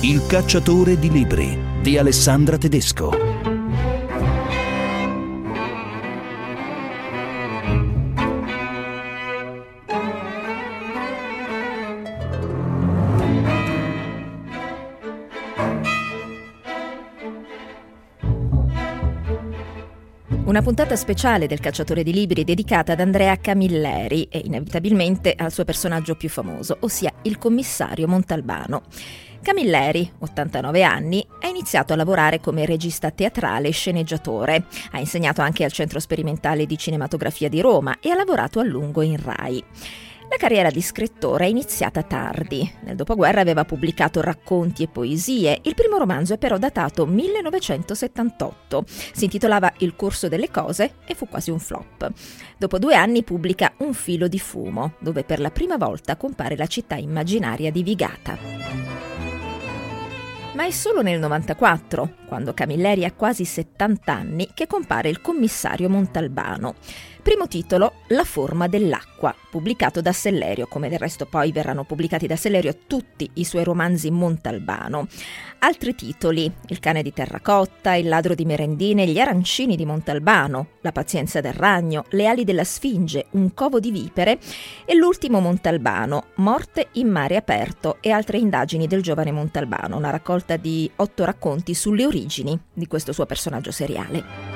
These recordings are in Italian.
Il cacciatore di libri di Alessandra Tedesco. Una puntata speciale del Cacciatore di libri dedicata ad Andrea Camilleri e inevitabilmente al suo personaggio più famoso, ossia il commissario Montalbano. Camilleri, 89 anni, ha iniziato a lavorare come regista teatrale e sceneggiatore. Ha insegnato anche al Centro Sperimentale di Cinematografia di Roma e ha lavorato a lungo in Rai. La carriera di scrittore è iniziata tardi. Nel dopoguerra aveva pubblicato racconti e poesie. Il primo romanzo è però datato 1978. Si intitolava Il corso delle cose e fu quasi un flop. Dopo 2 anni pubblica Un filo di fumo, dove per la prima volta compare la città immaginaria di Vigata. Ma è solo nel 94, quando Camilleri ha quasi 70 anni, che compare Il commissario Montalbano. Primo titolo, La forma dell'acqua, pubblicato da Sellerio, come del resto poi verranno pubblicati da Sellerio tutti i suoi romanzi Montalbano. Altri titoli, Il cane di terracotta, Il ladro di merendine, Gli arancini di Montalbano, La pazienza del ragno, Le ali della sfinge, Un covo di vipere e l'ultimo Montalbano, Morte in mare aperto e altre indagini del giovane Montalbano, una raccolta di 8 racconti sulle origini di questo suo personaggio seriale.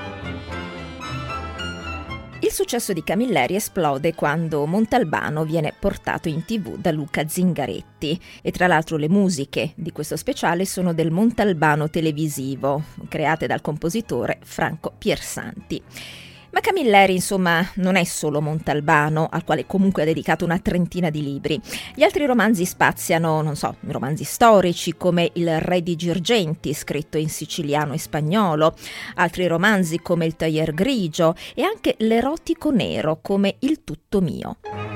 Il successo di Camilleri esplode quando Montalbano viene portato in TV da Luca Zingaretti e tra l'altro le musiche di questo speciale sono del Montalbano televisivo, create dal compositore Franco Piersanti. Ma Camilleri, insomma, non è solo Montalbano, al quale comunque ha dedicato una trentina di libri. Gli altri romanzi spaziano, romanzi storici come Il re di Girgenti, scritto in siciliano e spagnolo, altri romanzi come Il taglier grigio e anche l'erotico nero come Il tutto mio.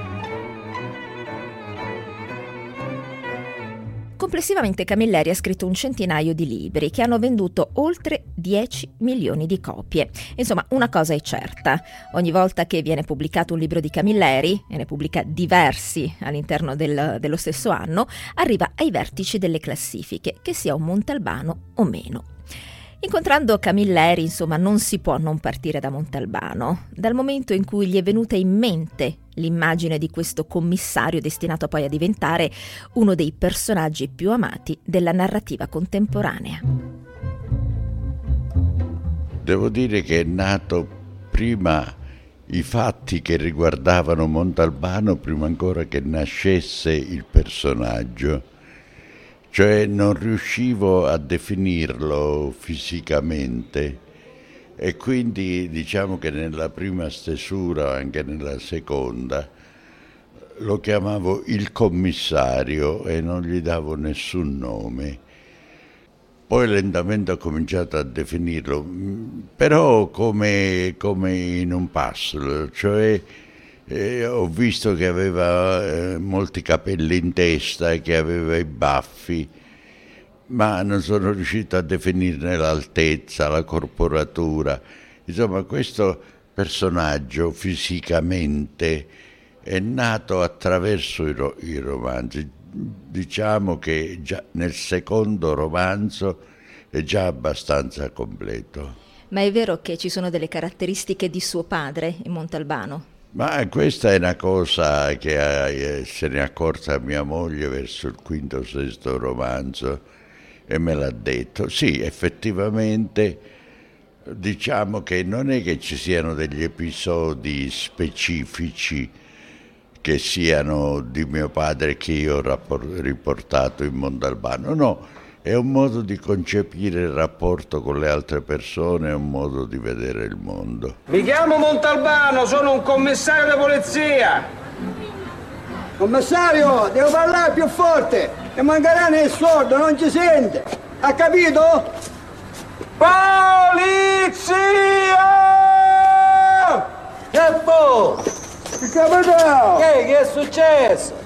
Complessivamente Camilleri ha scritto un centinaio di libri che hanno venduto oltre 10 milioni di copie. Insomma, una cosa è certa: ogni volta che viene pubblicato un libro di Camilleri, e ne pubblica diversi all'interno dello stesso anno, arriva ai vertici delle classifiche, che sia un Montalbano o meno. Incontrando Camilleri, insomma, non si può non partire da Montalbano, dal momento in cui gli è venuta in mente l'immagine di questo commissario destinato poi a diventare uno dei personaggi più amati della narrativa contemporanea. Devo dire che è nato prima i fatti che riguardavano Montalbano, prima ancora che nascesse il personaggio. Cioè non riuscivo a definirlo fisicamente e quindi diciamo che nella prima stesura, anche nella seconda, lo chiamavo il commissario e non gli davo nessun nome. Poi lentamente ho cominciato a definirlo, però come in un puzzle, cioè ho visto che aveva molti capelli in testa e che aveva i baffi, ma non sono riuscito a definirne l'altezza, la corporatura. Insomma, questo personaggio fisicamente è nato attraverso i romanzi. Diciamo che già nel secondo romanzo è già abbastanza completo. Ma è vero che ci sono delle caratteristiche di suo padre in Montalbano? Ma questa è una cosa che se ne è accorta mia moglie verso il quinto o sesto romanzo e me l'ha detto. Sì, effettivamente diciamo che non è che ci siano degli episodi specifici che siano di mio padre che io ho riportato in Montalbano, no. È un modo di concepire il rapporto con le altre persone, è un modo di vedere il mondo. Mi chiamo Montalbano, sono un commissario di polizia. Commissario, devo parlare più forte, ne mancherà nel sordo, non ci sente. Ha capito? Polizia! Che boh? Che capitano? Che è successo?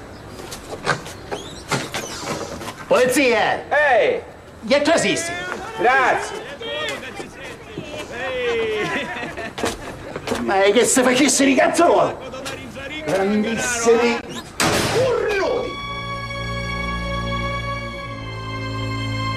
Polizia! Ehi! Ghiacciosissimo! Grazie! Ma è che se facessero i cazzoni! Grandissimi! Urloni!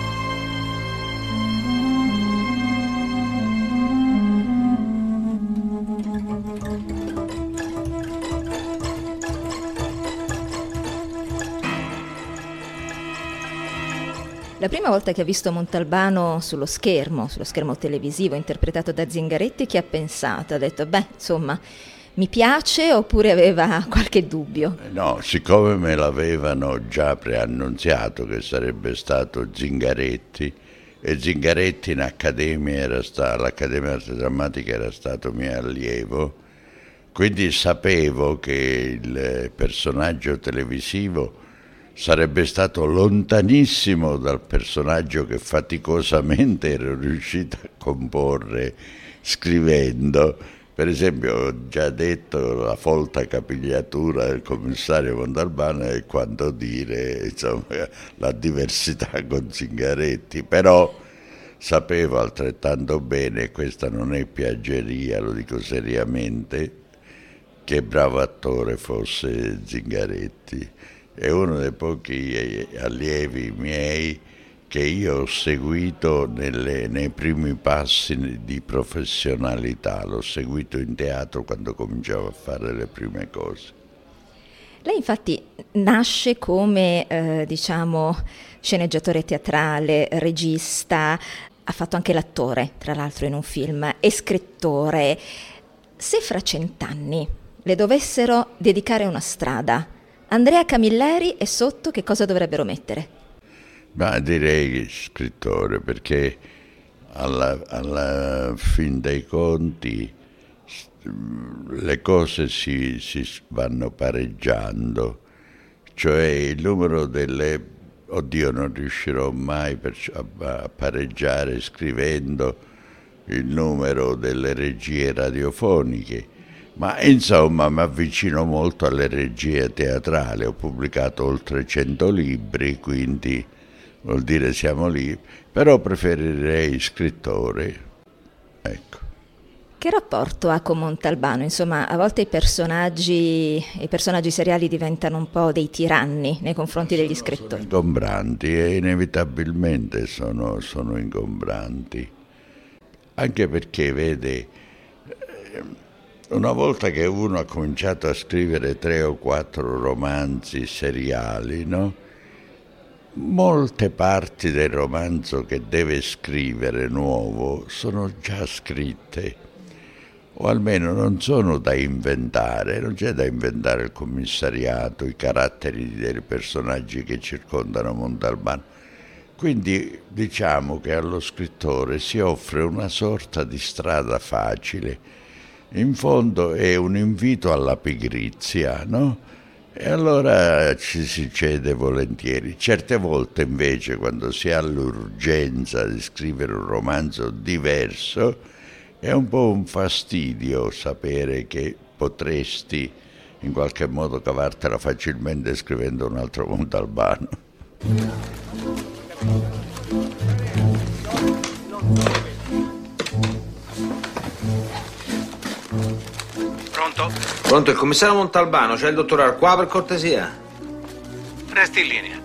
La prima volta che ha visto Montalbano sullo schermo televisivo, interpretato da Zingaretti, che ha pensato? Ha detto, beh, insomma, mi piace, oppure aveva qualche dubbio? No, siccome me l'avevano già preannunziato che sarebbe stato Zingaretti, e Zingaretti in accademia all'Accademia Arte Drammatica era stato mio allievo, quindi sapevo che il personaggio televisivo sarebbe stato lontanissimo dal personaggio che faticosamente ero riuscito a comporre scrivendo. Per esempio, ho già detto, la folta capigliatura del commissario Montalbano e quanto dire, insomma, la diversità con Zingaretti, però sapevo altrettanto bene, questa non è piaggeria, lo dico seriamente, che bravo attore fosse Zingaretti. È uno dei pochi allievi miei che io ho seguito nei primi passi di professionalità, l'ho seguito in teatro quando cominciavo a fare le prime cose. Lei infatti nasce come, sceneggiatore teatrale, regista, ha fatto anche l'attore, tra l'altro in un film, e scrittore. Se fra 100 anni le dovessero dedicare una strada, Andrea Camilleri e sotto che cosa dovrebbero mettere? Ma direi scrittore, perché alla fin dei conti le cose si vanno pareggiando, cioè il numero delle... Oddio, non riuscirò mai a pareggiare scrivendo il numero delle regie radiofoniche, ma insomma mi avvicino molto alle regie teatrali, ho pubblicato oltre 100 libri, quindi vuol dire siamo lì, però preferirei scrittore, ecco. Che rapporto ha con Montalbano? Insomma, a volte i personaggi seriali diventano un po' dei tiranni nei confronti degli scrittori. Sono ingombranti e inevitabilmente sono ingombranti, anche perché, vede, una volta che uno ha cominciato a scrivere 3 o 4 romanzi seriali, no? Molte parti del romanzo che deve scrivere nuovo sono già scritte, o almeno non sono da inventare, non c'è da inventare il commissariato, i caratteri dei personaggi che circondano Montalbano. Quindi diciamo che allo scrittore si offre una sorta di strada facile, in fondo è un invito alla pigrizia, no? E allora ci si cede volentieri. Certe volte invece, quando si ha l'urgenza di scrivere un romanzo diverso, è un po' un fastidio sapere che potresti in qualche modo cavartela facilmente scrivendo un altro Montalbano. Pronto? Pronto, il commissario Montalbano, c'è il dottor Arquà per cortesia? Resti in linea.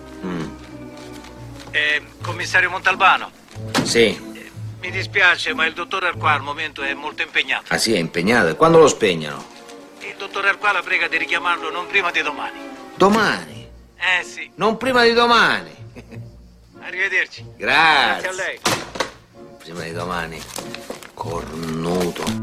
Commissario Montalbano? Sì. Mi dispiace, ma il dottor Arquà al momento è molto impegnato. Ah sì, è impegnato? E quando lo spegnano? Il dottor Arquà la prega di richiamarlo non prima di domani. Domani? Sì. Non prima di domani? Arrivederci. Grazie. Grazie a lei. Prima di domani. Cornuto.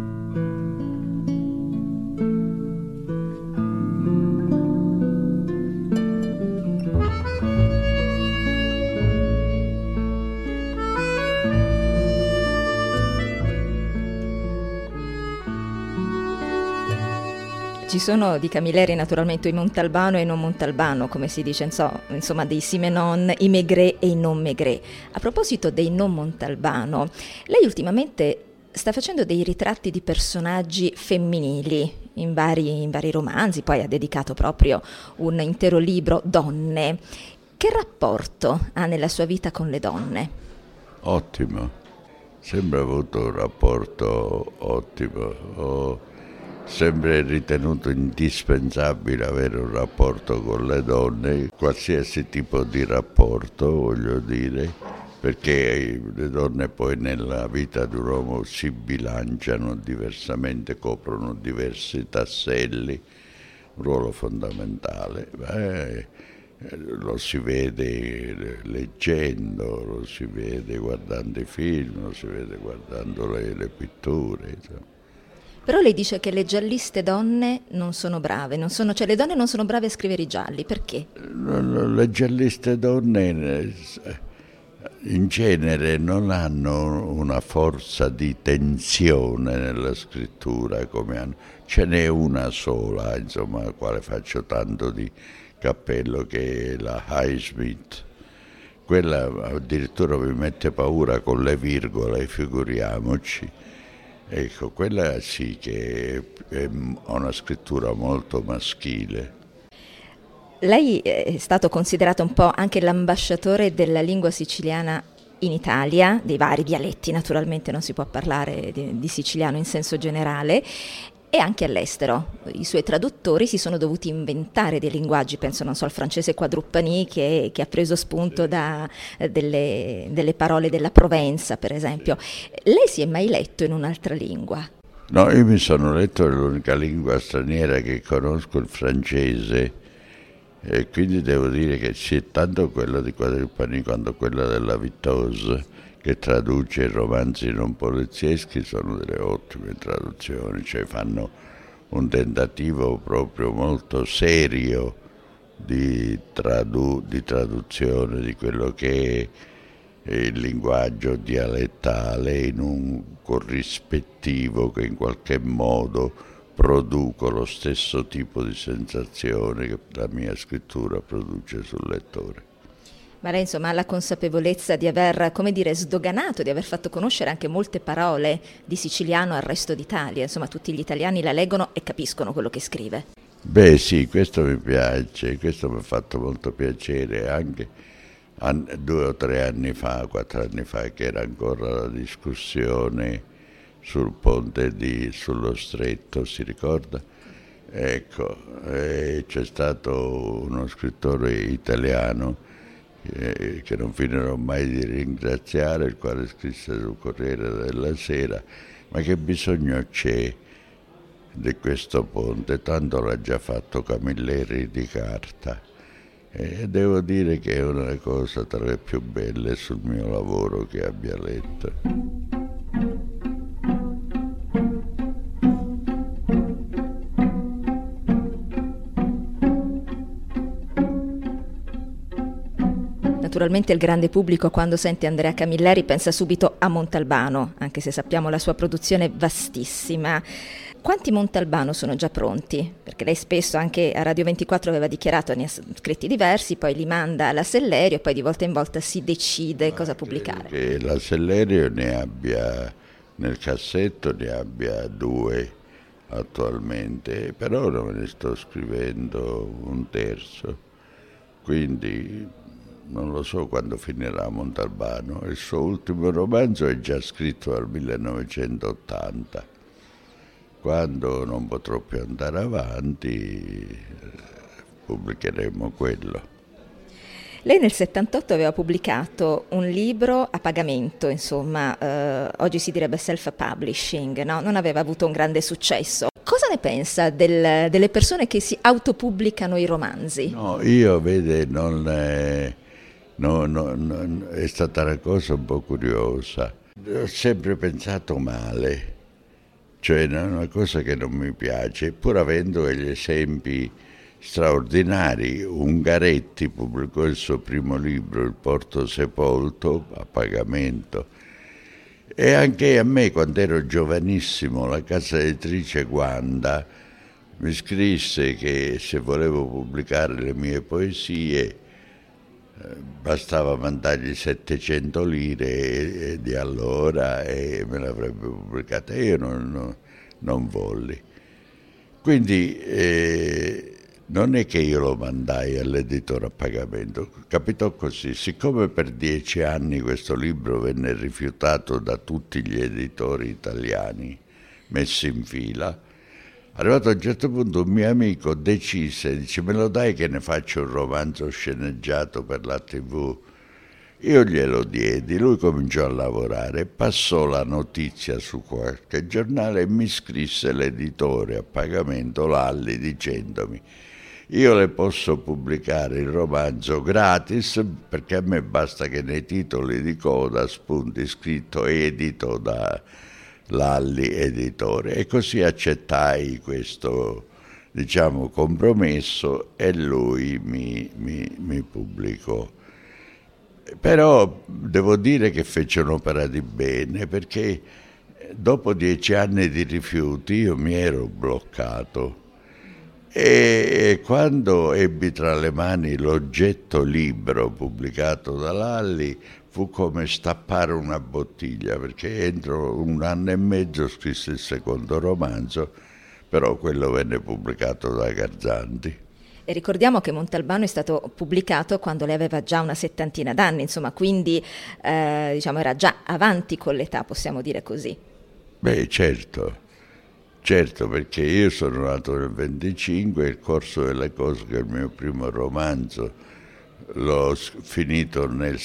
Ci sono di Camilleri naturalmente i Montalbano e i non Montalbano, come si dice, insomma dei Simenon, i Maigret e i non Maigret. A proposito dei non Montalbano, lei ultimamente sta facendo dei ritratti di personaggi femminili in vari romanzi, poi ha dedicato proprio un intero libro, Donne. Che rapporto ha nella sua vita con le donne? Ottimo, sempre avuto un rapporto ottimo. Ho sempre ritenuto indispensabile avere un rapporto con le donne, qualsiasi tipo di rapporto, voglio dire, perché le donne poi nella vita di un uomo si bilanciano diversamente, coprono diversi tasselli, un ruolo fondamentale. Lo si vede leggendo, lo si vede guardando i film, lo si vede guardando le pitture, insomma. Però lei dice che le gialliste donne non sono brave, cioè le donne non sono brave a scrivere i gialli, perché? Le gialliste donne in genere non hanno una forza di tensione nella scrittura come hanno. Ce n'è una sola, insomma, alla quale faccio tanto di cappello, che è la Highsmith. Quella addirittura mi mette paura con le virgole, figuriamoci. Ecco, quella sì che ha una scrittura molto maschile. Lei è stato considerato un po' anche l'ambasciatore della lingua siciliana in Italia, dei vari dialetti, naturalmente non si può parlare di siciliano in senso generale, e anche all'estero. I suoi traduttori si sono dovuti inventare dei linguaggi, penso non so al francese Quadrupani che ha preso spunto da delle parole della Provenza, per esempio. Lei si è mai letto in un'altra lingua? No, io mi sono letto l'unica lingua straniera che conosco, il francese, e quindi devo dire che sia tanto quella di Quadrupani quanto quella della Vittose, che traduce i romanzi non polizieschi, sono delle ottime traduzioni, cioè fanno un tentativo proprio molto serio di traduzione di quello che è il linguaggio dialettale in un corrispettivo che in qualche modo produco lo stesso tipo di sensazione che la mia scrittura produce sul lettore. Ma lei insomma ha la consapevolezza di aver, come dire, sdoganato, di aver fatto conoscere anche molte parole di siciliano al resto d'Italia, insomma tutti gli italiani la leggono e capiscono quello che scrive. Beh sì, questo mi piace, questo mi ha fatto molto piacere anche 2 o 3 anni fa, 4 anni fa, che era ancora la discussione sul ponte sullo Stretto, si ricorda? Ecco, c'è stato uno scrittore italiano che non finirò mai di ringraziare, il quale scrisse sul Corriere della Sera: ma che bisogno c'è di questo ponte, tanto l'ha già fatto Camilleri di carta. E devo dire che è una cosa tra le più belle sul mio lavoro che abbia letto. Naturalmente il grande pubblico quando sente Andrea Camilleri pensa subito a Montalbano, anche se sappiamo la sua produzione vastissima. Quanti Montalbano sono già pronti? Perché lei spesso anche a Radio 24 aveva dichiarato, ne ha scritti diversi, poi li manda alla Sellerio e poi di volta in volta si decide cosa pubblicare. Che la Sellerio ne abbia nel cassetto, ne abbia 2 attualmente, per ora me ne sto scrivendo un terzo, quindi non lo so quando finirà Montalbano. Il suo ultimo romanzo è già scritto dal 1980. Quando non potrò più andare avanti, pubblicheremo quello. Lei nel 78 aveva pubblicato un libro a pagamento, insomma, oggi si direbbe self-publishing, no? Non aveva avuto un grande successo. Cosa ne pensa delle persone che si autopubblicano i romanzi? No, io vede, è stata una cosa un po' curiosa. Ho sempre pensato male, cioè è una cosa che non mi piace, pur avendo degli esempi straordinari. Ungaretti pubblicò il suo primo libro, Il Porto Sepolto, a pagamento. E anche a me, quando ero giovanissimo, la casa editrice Guanda mi scrisse che se volevo pubblicare le mie poesie bastava mandargli 700 lire di allora e me l'avrebbe pubblicata. Io non volli. Quindi non è che io lo mandai all'editore a pagamento, capitò così. Siccome per 10 anni questo libro venne rifiutato da tutti gli editori italiani messi in fila, arrivato a un certo punto un mio amico decise, dice: me lo dai che ne faccio un romanzo sceneggiato per la TV? Io glielo diedi, lui cominciò a lavorare, passò la notizia su qualche giornale e mi scrisse l'editore a pagamento, Lalli, dicendomi: io le posso pubblicare il romanzo gratis, perché a me basta che nei titoli di coda spunti scritto edito da Lalli Editore, e così accettai questo, diciamo, compromesso, e lui mi pubblicò. Però devo dire che fece un'opera di bene, perché dopo 10 anni di rifiuti io mi ero bloccato, e quando ebbi tra le mani l'oggetto libro pubblicato da Lalli fu come stappare una bottiglia, perché entro 1 anno e mezzo scrisse il secondo romanzo, però quello venne pubblicato da Garzanti. E ricordiamo che Montalbano è stato pubblicato quando lei aveva già una 70ina d'anni, insomma, quindi diciamo era già avanti con l'età, possiamo dire così. Beh, certo, perché io sono nato nel 25, Il corso delle cose, che è il mio primo romanzo, l'ho finito nel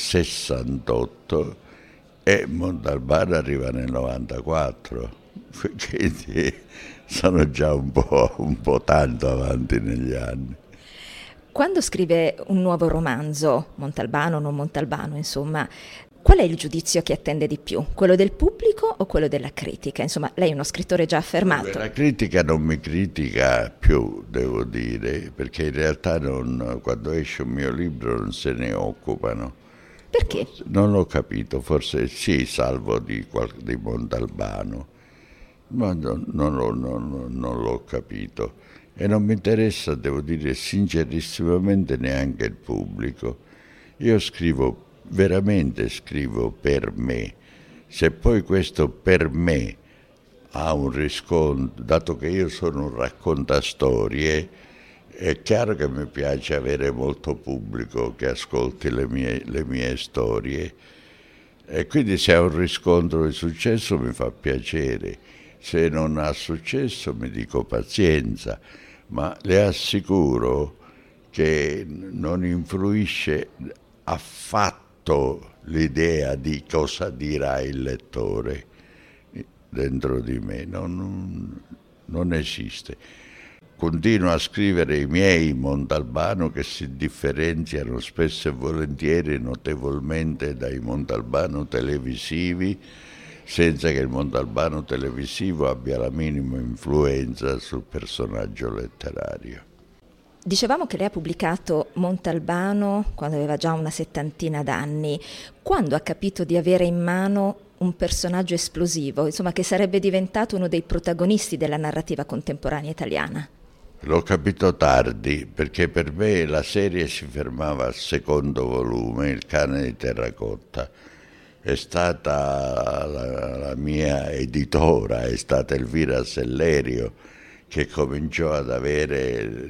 68 e Montalbano arriva nel 94, quindi sono già un po' tanto avanti negli anni. Quando scrive un nuovo romanzo, Montalbano o non Montalbano, insomma, qual è il giudizio che attende di più? Quello del pubblico o quello della critica? Insomma, lei è uno scrittore già affermato. La critica non mi critica più, devo dire, perché in realtà quando esce un mio libro non se ne occupano. Perché? Non l'ho capito, forse sì, salvo di Montalbano, ma non l'ho capito. E non mi interessa, devo dire sincerissimamente, neanche il pubblico. Io veramente scrivo per me. Se poi questo per me ha un riscontro, dato che io sono un raccontastorie, è chiaro che mi piace avere molto pubblico che ascolti le mie storie, e quindi se ha un riscontro di successo mi fa piacere, se non ha successo mi dico pazienza, ma le assicuro che non influisce affatto l'idea di cosa dirà il lettore dentro di me, non esiste. Continuo a scrivere i miei Montalbano, che si differenziano spesso e volentieri notevolmente dai Montalbano televisivi, senza che il Montalbano televisivo abbia la minima influenza sul personaggio letterario. Dicevamo che lei ha pubblicato Montalbano quando aveva già una 70ina d'anni. Quando ha capito di avere in mano un personaggio esplosivo, insomma, che sarebbe diventato uno dei protagonisti della narrativa contemporanea italiana? L'ho capito tardi, perché per me la serie si fermava al secondo volume, Il cane di terracotta. È stata la mia editora, è stata Elvira Sellerio, che cominciò ad avere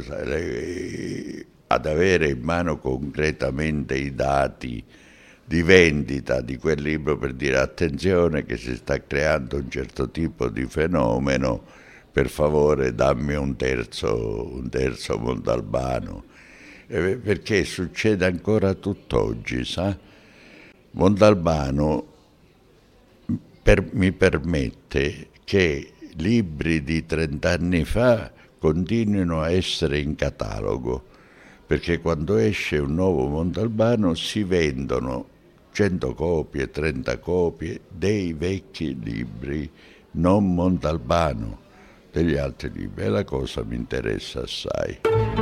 in mano concretamente i dati di vendita di quel libro, per dire: attenzione che si sta creando un certo tipo di fenomeno, per favore dammi un terzo Montalbano, perché succede ancora tutt'oggi, sa? Montalbano mi permette che libri di 30 anni fa continuino a essere in catalogo, perché quando esce un nuovo Montalbano si vendono 100 copie, 30 copie dei vecchi libri, non Montalbano, degli altri libri, e la cosa mi interessa assai.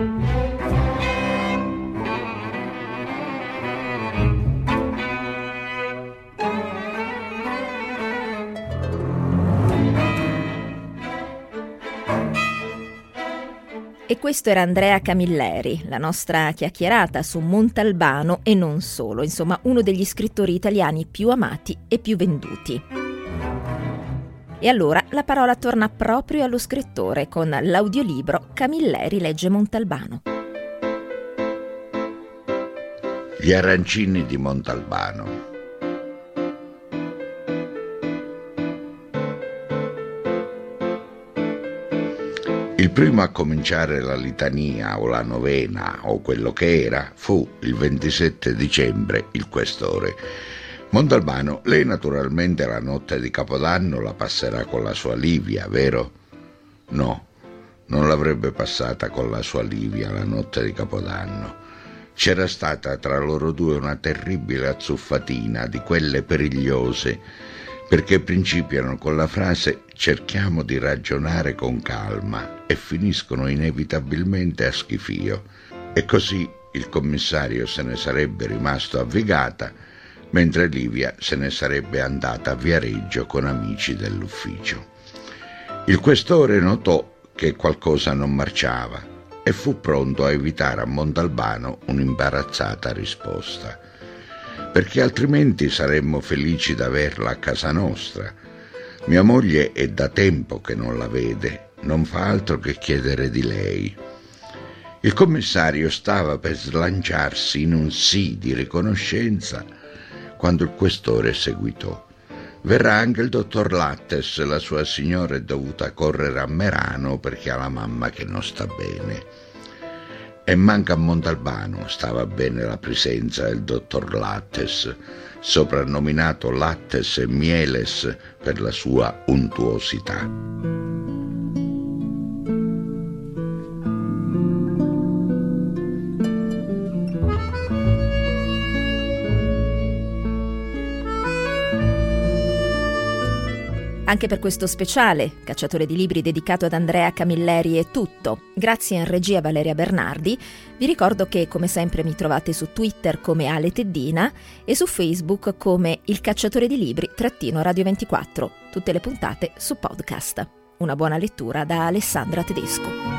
E questo era Andrea Camilleri, la nostra chiacchierata su Montalbano e non solo, insomma uno degli scrittori italiani più amati e più venduti. E allora la parola torna proprio allo scrittore con l'audiolibro Camilleri legge Montalbano. Gli arancini di Montalbano. Il primo a cominciare la litania o la novena o quello che era fu il 27 dicembre il questore. Montalbano, lei naturalmente la notte di Capodanno la passerà con la sua Livia, vero? No, non l'avrebbe passata con la sua Livia la notte di Capodanno. C'era stata tra loro due una terribile azzuffatina, di quelle perigliose, perché principiano con la frase «cerchiamo di ragionare con calma» e finiscono inevitabilmente a schifio. E così il commissario se ne sarebbe rimasto a Vigata, mentre Livia se ne sarebbe andata a Viareggio con amici dell'ufficio. Il questore notò che qualcosa non marciava e fu pronto a evitare a Montalbano un'imbarazzata risposta, perché altrimenti saremmo felici d'averla a casa nostra. Mia moglie è da tempo che non la vede, non fa altro che chiedere di lei. Il commissario stava per slanciarsi in un sì di riconoscenza quando il questore seguitò: «Verrà anche il dottor Lattes, la sua signora è dovuta correre a Merano perché ha la mamma che non sta bene». E manca a Montalbano stava bene la presenza del dottor Lattes, soprannominato Lattes e Mieles per la sua untuosità. Anche per questo speciale, Cacciatore di Libri dedicato ad Andrea Camilleri è tutto. Grazie in regia Valeria Bernardi. Vi ricordo che come sempre mi trovate su Twitter come Ale Teddina e su Facebook come Il Cacciatore di Libri _Radio 24. Tutte le puntate su podcast. Una buona lettura da Alessandra Tedesco.